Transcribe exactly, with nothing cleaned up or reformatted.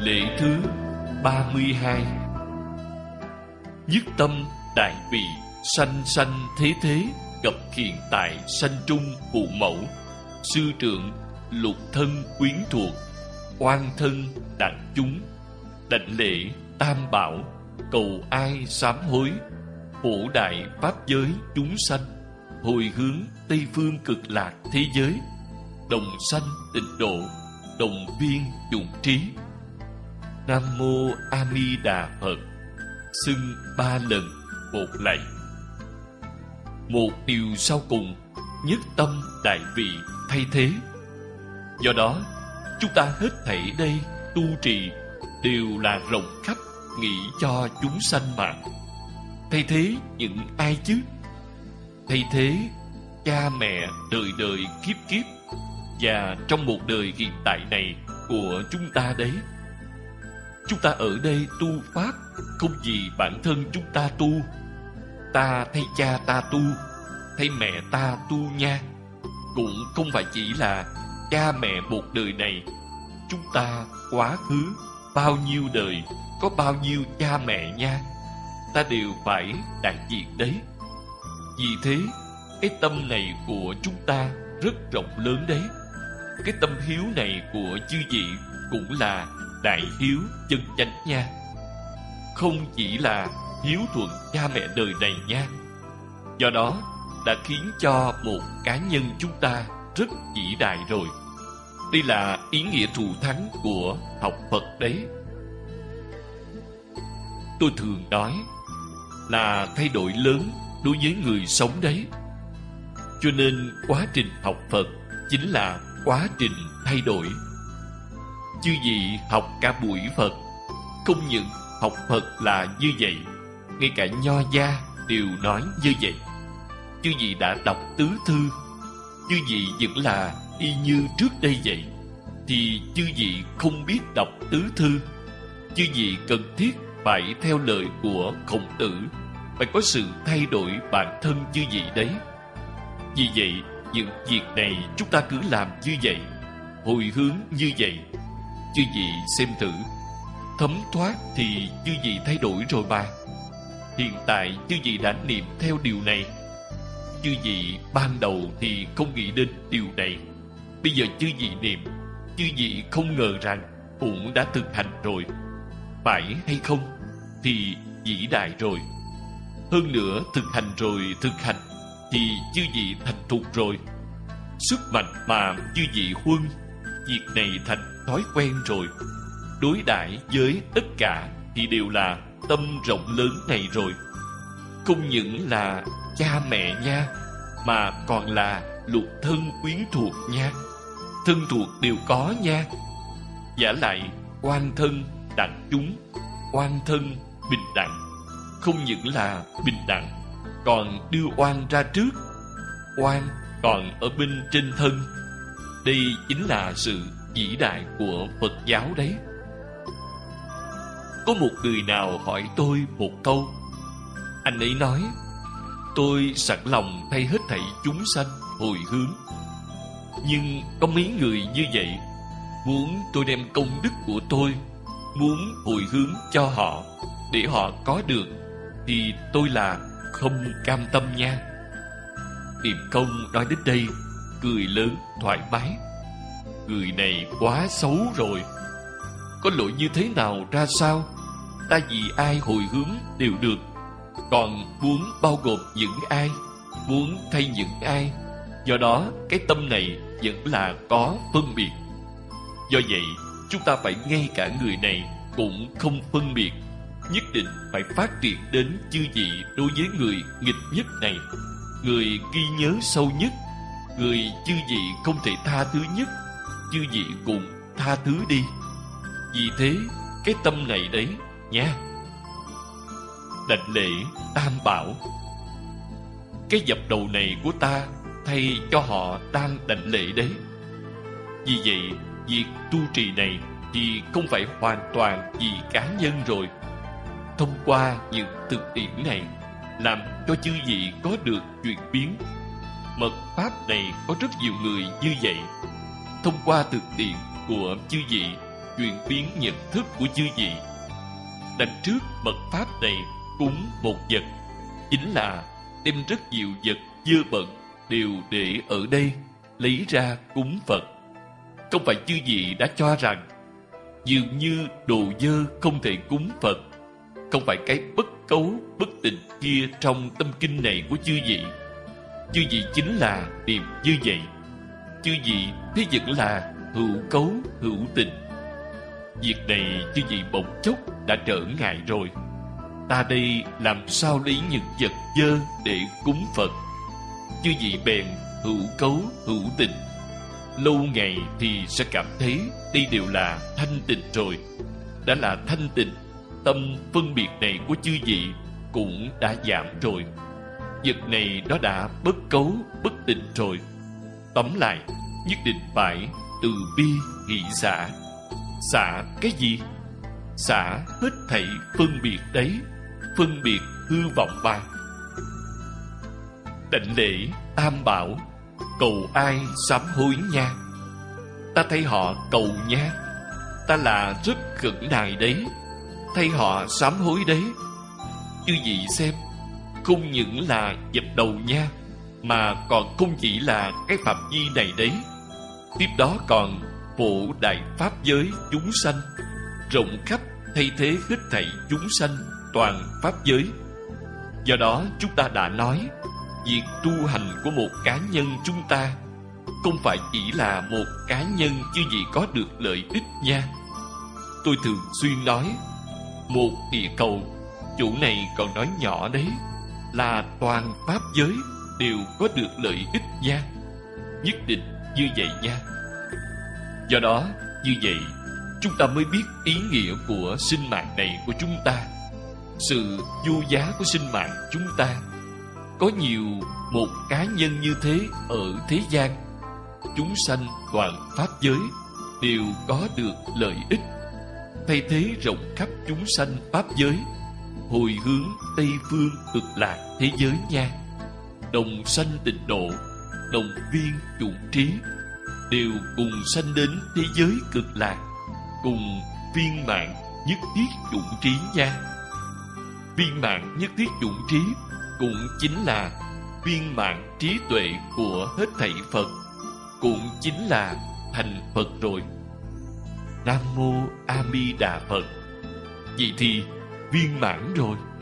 Lễ thứ ba mươi hai. Nhất tâm đại vị, sanh sanh thế thế, gặp hiện tại sanh trung phụ mẫu, sư trưởng, lục thân quyến thuộc, oan thân đặng chúng, đảnh lễ tam bảo, cầu ai sám hối, phổ đại pháp giới chúng sanh, hồi hướng Tây phương cực lạc thế giới, đồng sanh tịnh độ, đồng viên dụng trí. Nam mô A Di Đà Phật. Xưng ba lần một lạy. Một điều sau cùng, nhất tâm đại vị thay thế. Do đó, chúng ta hết thảy đây tu trì đều là rộng khắp nghĩ cho chúng sanh mà. Thay thế những ai chứ? Thay thế cha mẹ đời đời kiếp kiếp và trong một đời hiện tại này của chúng ta đấy. Chúng ta ở đây tu Pháp không vì bản thân chúng ta tu. Ta thay cha ta tu, thay mẹ ta tu nha. Cũng không phải chỉ là cha mẹ một đời này. Chúng ta quá khứ bao nhiêu đời, có bao nhiêu cha mẹ nha, ta đều phải đại diện đấy. Vì thế, cái tâm này của chúng ta rất rộng lớn đấy. Cái tâm hiếu này của chư vị cũng là đại hiếu chân chánh nha. Không chỉ là hiếu thuận cha mẹ đời này nha. Do đó đã khiến cho một cá nhân chúng ta rất vĩ đại rồi. Đây là ý nghĩa thù thắng của học Phật đấy. Tôi thường nói là thay đổi lớn đối với người sống đấy. Cho nên quá trình học Phật chính là quá trình thay đổi. Chư vị học cả buổi Phật, không những học Phật là như vậy, ngay cả Nho gia đều nói như vậy. Chư vị đã đọc tứ thư, chư vị vẫn là y như trước đây vậy, thì chư vị không biết đọc tứ thư. Chư vị cần thiết phải theo lời của Khổng Tử, phải có sự thay đổi bản thân chư vị đấy. Vì vậy, những việc này chúng ta cứ làm như vậy, hồi hướng như vậy. Chư vị xem thử, thấm thoát thì chư vị thay đổi rồi mà. Hiện tại chư vị đã niệm theo điều này. Chư vị ban đầu thì không nghĩ đến điều này. Bây giờ chư vị niệm, chư vị không ngờ rằng cũng đã thực hành rồi. Phải hay không? Thì vĩ đại rồi. Hơn nữa thực hành rồi thực hành thì chư vị thành thục rồi. Sức mạnh mà chư vị huân, việc này thành thói quen rồi. Đối đãi với tất cả thì đều là tâm rộng lớn này rồi. Không những là cha mẹ nha, mà còn là lục thân quyến thuộc nha. Thân thuộc đều có nha. Giả lại oan thân đặng chúng, oan thân bình đẳng. Không những là bình đẳng, còn đưa oan ra trước. Oan còn ở bên trên thân. Đây chính là sự vĩ đại của Phật giáo đấy. Có một người nào hỏi tôi một câu. Anh ấy nói, tôi sẵn lòng thay hết thảy chúng sanh hồi hướng. Nhưng có mấy người như vậy, muốn tôi đem công đức của tôi, muốn hồi hướng cho họ, để họ có được, thì tôi là không cam tâm nha. Niệm Công nói đến đây, cười lớn thoải mái. Người này quá xấu rồi. Có lỗi như thế nào ra sao? Ta vì ai hồi hướng đều được, còn muốn bao gồm những ai, muốn thay những ai. Do đó cái tâm này vẫn là có phân biệt. Do vậy chúng ta phải ngay cả người này cũng không phân biệt. Nhất định phải phát triển đến chư vị đối với người nghịch nhất này, người ghi nhớ sâu nhất, người chư vị không thể tha thứ nhất, chư vị cũng tha thứ đi. Vì thế cái tâm này đấy nha. Đảnh lễ tam bảo. Cái dập đầu này của ta thay cho họ đang đảnh lễ đấy. Vì vậy việc tu trì này thì không phải hoàn toàn vì cá nhân rồi. Thông qua những thực tiễn này, làm cho chư vị có được chuyển biến. Mật pháp này có rất nhiều người như vậy. Thông qua thực tiễn của chư vị chuyển biến nhận thức của chư vị. Đằng trước mật pháp này cúng một vật, chính là đem rất nhiều vật dơ bẩn đều để ở đây, lấy ra cúng Phật. Không phải chư vị đã cho rằng dường như đồ dơ không thể cúng Phật. Không phải cái bất cấu, bất tịnh kia trong tâm kinh này của chư vị. Chư vị chính là niệm như vậy. Chư vị thế vẫn là hữu cấu, hữu tịnh. Việc này chư vị bỗng chốc đã trở ngại rồi. Ta đây làm sao lấy những vật dơ để cúng Phật? Chư vị bèn hữu cấu, hữu tịnh. Lâu ngày thì sẽ cảm thấy đây đều là thanh tịnh rồi. Đã là thanh tịnh, tâm phân biệt này của chư vị cũng đã giảm rồi. Vật này nó đã bất cấu, bất tịnh rồi. Tóm lại, nhất định phải từ bi hỷ xả. Xả cái gì? Xả hết thảy phân biệt đấy, phân biệt hư vọng ba. Đảnh lễ tam bảo, cầu ai sám hối nha. Ta thấy họ cầu nha, ta là rất khẩn nài đấy, thay họ sám hối đấy. Chư vị xem, không những là dập đầu nha, mà còn không chỉ là cái phạm vi này đấy. Tiếp đó còn phổ đại pháp giới chúng sanh, rộng khắp thay thế hết thảy chúng sanh toàn pháp giới. Do đó chúng ta đã nói, việc tu hành của một cá nhân chúng ta không phải chỉ là một cá nhân chư vị có được lợi ích nha. Tôi thường xuyên nói, một địa cầu, chỗ này còn nói nhỏ đấy, là toàn pháp giới đều có được lợi ích nha. Nhất định như vậy nha. Do đó, như vậy, chúng ta mới biết ý nghĩa của sinh mạng này của chúng ta, sự vô giá của sinh mạng chúng ta. Có nhiều một cá nhân như thế ở thế gian, chúng sanh toàn pháp giới đều có được lợi ích, thay thế rộng khắp chúng sanh pháp giới, hồi hướng Tây phương cực lạc thế giới nha. Đồng sanh tịnh độ, đồng viên chủng trí, đều cùng sanh đến thế giới cực lạc, cùng viên mãn nhất thiết chủng trí nha. Viên mãn nhất thiết chủng trí cũng chính là viên mãn trí tuệ của hết thảy Phật, cũng chính là thành Phật rồi. Nam Mô A Di Đà Phật. Vậy thì viên mãn rồi.